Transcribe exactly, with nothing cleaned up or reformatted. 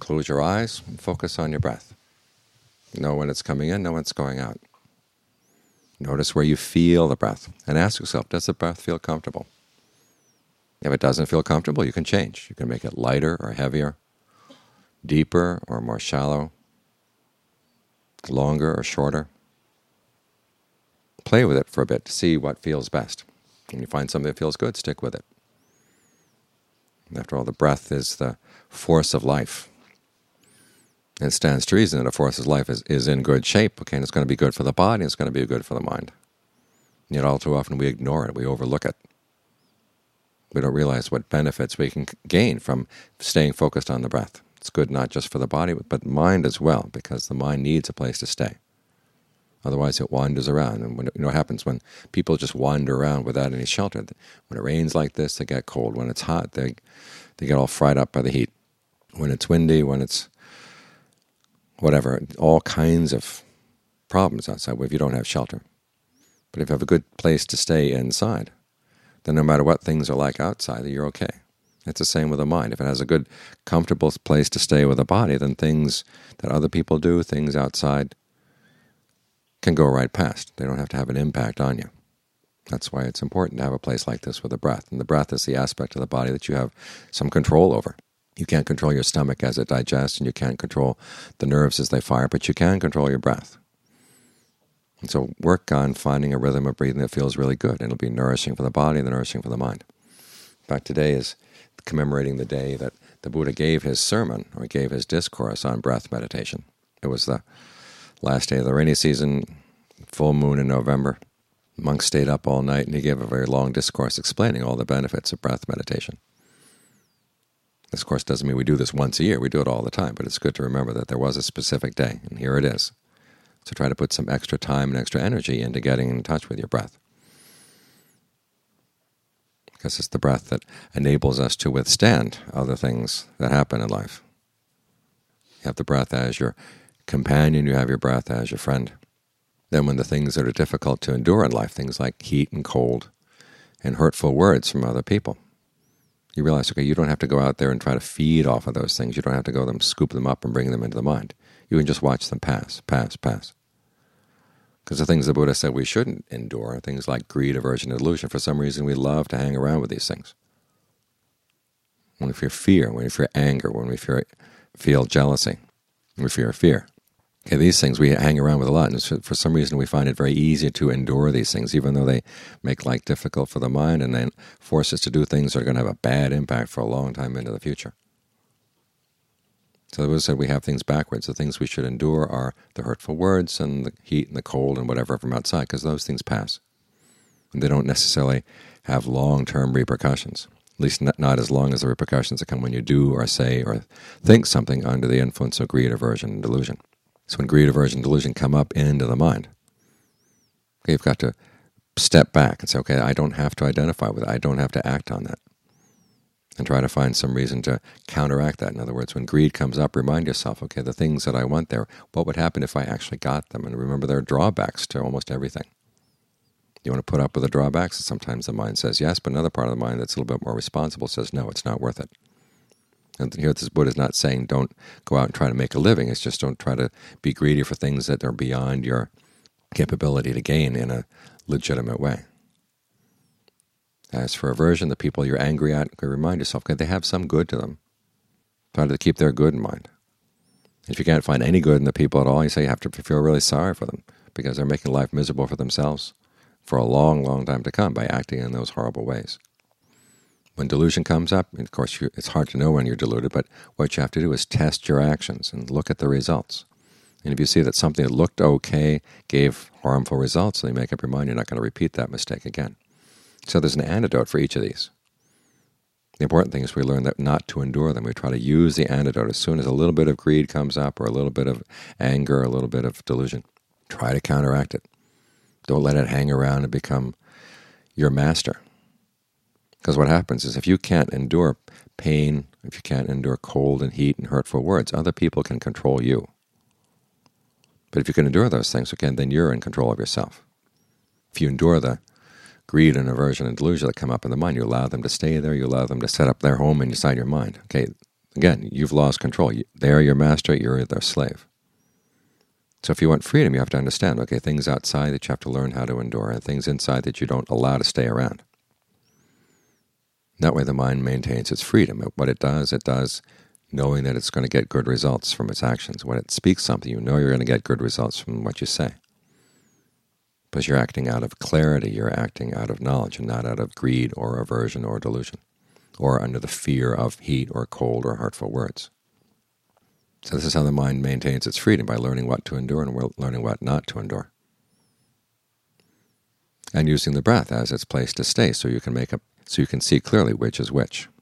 Close your eyes and focus on your breath. Know when it's coming in, know when it's going out. Notice where you feel the breath, and ask yourself, does the breath feel comfortable? If it doesn't feel comfortable, you can change. You can make it lighter or heavier, deeper or more shallow, longer or shorter. Play with it for a bit to see what feels best. When you find something that feels good, stick with it. After all, the breath is the force of life. And it stands to reason that a force of life is, is in good shape, okay, and it's going to be good for the body, and it's going to be good for the mind. And yet all too often we ignore it, we overlook it. We don't realize what benefits we can gain from staying focused on the breath. It's good not just for the body, but the mind as well, because the mind needs a place to stay. Otherwise it wanders around. And when, you know what happens when people just wander around without any shelter? When it rains like this, they get cold. When it's hot, they, they get all fried up by the heat. When it's windy, when it's whatever, all kinds of problems outside if you don't have shelter. But if you have a good place to stay inside, then no matter what things are like outside, you're okay. It's the same with the mind. If it has a good, comfortable place to stay with the body, then things that other people do, things outside, can go right past. They don't have to have an impact on you. That's why it's important to have a place like this with the breath. And the breath is the aspect of the body that you have some control over. You can't control your stomach as it digests, and you can't control the nerves as they fire, but you can control your breath. And so work on finding a rhythm of breathing that feels really good. It'll be nourishing for the body and nourishing for the mind. In fact, today is commemorating the day that the Buddha gave his sermon, or gave his discourse on breath meditation. It was the last day of the rainy season, full moon in November. Monks stayed up all night, and he gave a very long discourse explaining all the benefits of breath meditation. This, of course, doesn't mean we do this once a year. We do it all the time, but it's good to remember that there was a specific day, and here it is. So try to put some extra time and extra energy into getting in touch with your breath. Because it's the breath that enables us to withstand other things that happen in life. You have the breath as your companion, you have your breath as your friend. Then when the things that are difficult to endure in life, things like heat and cold and hurtful words from other people, you realize, okay, you don't have to go out there and try to feed off of those things. You don't have to go them, scoop them up and bring them into the mind. You can just watch them pass, pass, pass. Because the things the Buddha said we shouldn't endure are things like greed, aversion, and delusion. For some reason we love to hang around with these things. When we fear fear, when we fear anger, when we fear, feel jealousy, when we fear fear. Okay, these things we hang around with a lot, and for some reason we find it very easy to endure these things, even though they make life difficult for the mind and then force us to do things that are going to have a bad impact for a long time into the future. So the Buddha said we have things backwards. The things we should endure are the hurtful words and the heat and the cold and whatever from outside, because those things pass. And they don't necessarily have long-term repercussions, at least not, not as long as the repercussions that come when you do or say or think something under the influence of greed, aversion, and delusion. So when greed, aversion, and delusion come up into the mind, okay, you've got to step back and say, okay, I don't have to identify with it. I don't have to act on that. And try to find some reason to counteract that. In other words, when greed comes up, remind yourself, okay, the things that I want there, what would happen if I actually got them? And remember, there are drawbacks to almost everything. You want to put up with the drawbacks? Sometimes the mind says yes, but another part of the mind that's a little bit more responsible says no, it's not worth it. And here this Buddha is not saying don't go out and try to make a living. It's just don't try to be greedy for things that are beyond your capability to gain in a legitimate way. As for aversion, the people you're angry at, you remind yourself, okay, they have some good to them. Try to keep their good in mind. If you can't find any good in the people at all, you say you have to feel really sorry for them because they're making life miserable for themselves for a long, long time to come by acting in those horrible ways. When delusion comes up, of course, you, it's hard to know when you're deluded, but what you have to do is test your actions and look at the results. And if you see that something that looked okay gave harmful results, then you make up your mind you're not going to repeat that mistake again. So there's an antidote for each of these. The important thing is we learn that not to endure them. We try to use the antidote as soon as a little bit of greed comes up or a little bit of anger, or a little bit of delusion. Try to counteract it. Don't let it hang around and become your master. Because what happens is if you can't endure pain, if you can't endure cold and heat and hurtful words, other people can control you. But if you can endure those things, okay, then you're in control of yourself. If you endure the greed and aversion and delusion that come up in the mind, you allow them to stay there, you allow them to set up their home inside your mind. Okay, Again, you've lost control. They're your master, you're their slave. So if you want freedom, you have to understand, okay, things outside that you have to learn how to endure, and things inside that you don't allow to stay around. That way the mind maintains its freedom. What it does, it does knowing that it's going to get good results from its actions. When it speaks something, you know you're going to get good results from what you say. Because you're acting out of clarity, you're acting out of knowledge, and not out of greed or aversion or delusion, or under the fear of heat or cold or hurtful words. So this is how the mind maintains its freedom, by learning what to endure and learning what not to endure, and using the breath as its place to stay, so you can make up, so you can see clearly which is which.